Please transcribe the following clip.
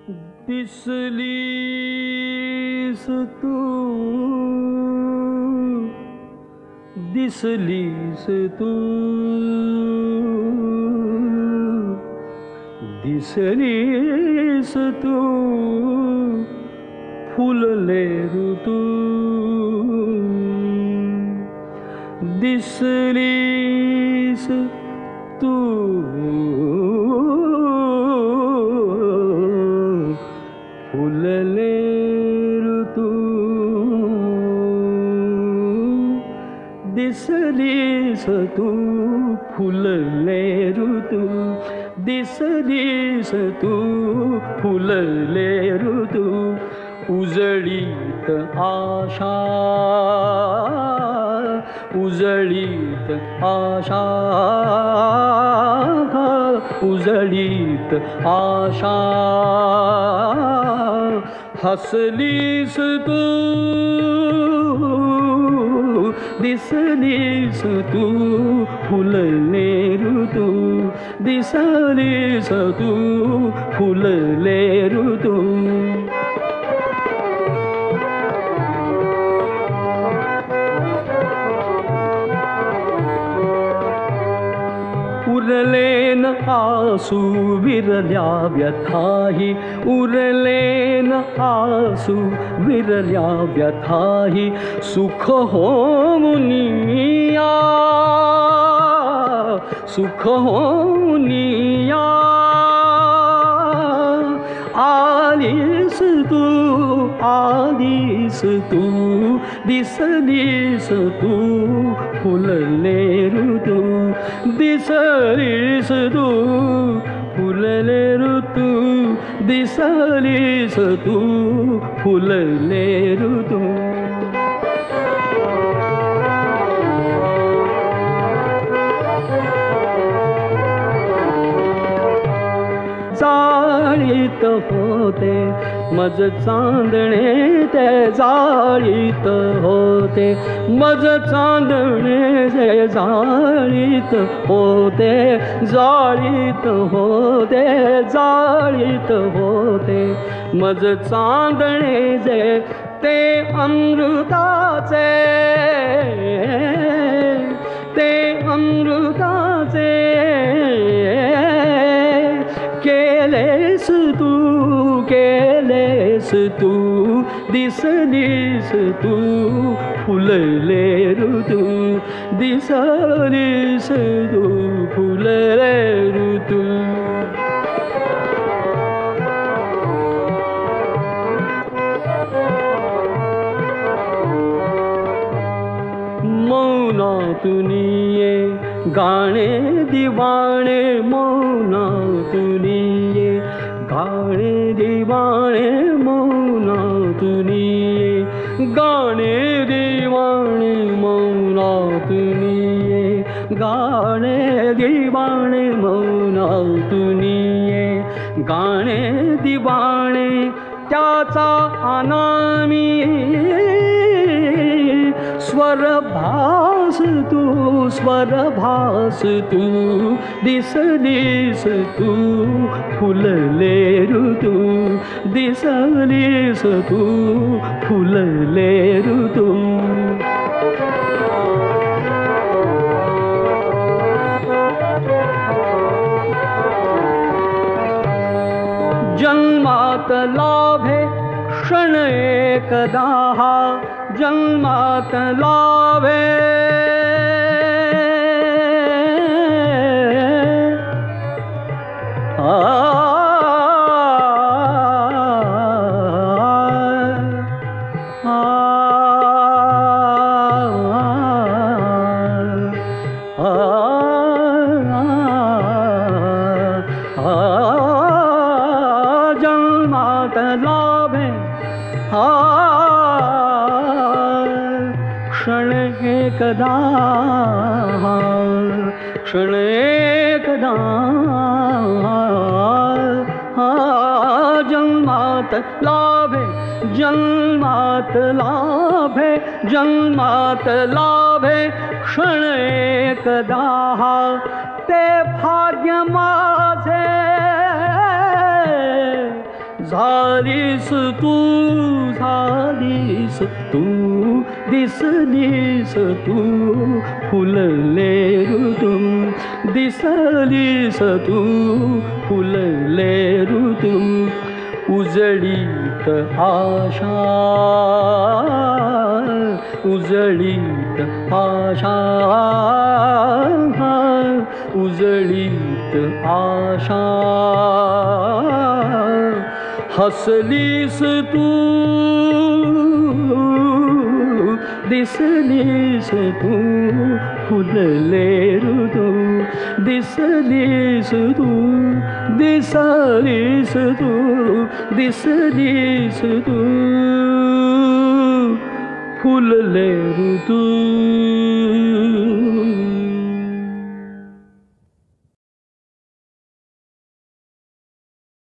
दिसलीस तू, दिसलीस तू, दिसलीस तू, फुलले ऋतू, दिसलीस तू, फुलले ऋतू, दिसलीस तू, फुलले ऋतू, दिसलीस तू, फुलले ऋतू, उजळीत आशा, उजळीत आशा, उजळीत आशा, हसलीस तू, दिसलीस तू, फुलले ऋतू, दिसलीस तू, फुलले ऋतू, उरलेन आसू विरल्या व्यथाही, उरलेन आसू विरल्या व्यथाही, सुख होऊनिया, सुख होऊनिया, आलीस तू, आलीस तू, दिसलीस तू, फुलले ऋतू, दिसलीस तू, फुलले ऋतू, दिसलीस तू, फुलले ऋतू, जाळीत होते मज चांदणे, ते जाळीत होते मज चांदणे, ते जाळीत होते, जाळीत होते, जाळीत होते मज चांदणे, जे ते अमृताचे, ते अमृताचे, केलेस तू, केलेस तू, दिसलीस तू, फुलले ऋतू, दिसलीस तू, फुलले ऋतू, मौनातुनिये गाणे दिवाणे, मौनातुनिये गाणे दिवाणे, मौनातुनिये गाणे दिवाणे, मौनातुनिये गाणे दिवाणे, मौनातुनिये गाणे दिवाणे, त्याचा अनामी स्वरभास तू, स्वरभास तू, दिसलीस तू, फुलले ऋतू, दिसलीस तू, फुलले ऋतू, जन्मात लाभे क्षण एकदा, जन्मात लाभे, जन्मात लाभे, क्षण एकदा, क्षण एकदा, जन्मात लाभे, जन्मात लाभे, जन्मात लाभे, क्षण एकदा, ते भाग्य माझे झालीस तू झालीस तू दिसलीस तू फुलले ऋतू दिसलीस तू फुलले ऋतू उजळीत आशा उजळीत आशा उजळीत आशा हसलीस तू दिसलीस तू फुलले ऋतू दिसलीस तू दिसलीस तू दिसलीस तू फुलले ऋतू